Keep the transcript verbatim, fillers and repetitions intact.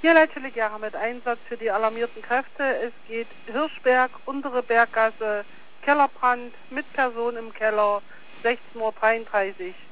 Hier leitstelle Gera mit Einsatz für die alarmierten Kräfte. Es geht Hirschberg, untere Berggasse, Kellerbrand mit Person im Keller, sechzehn Uhr dreiunddreißig.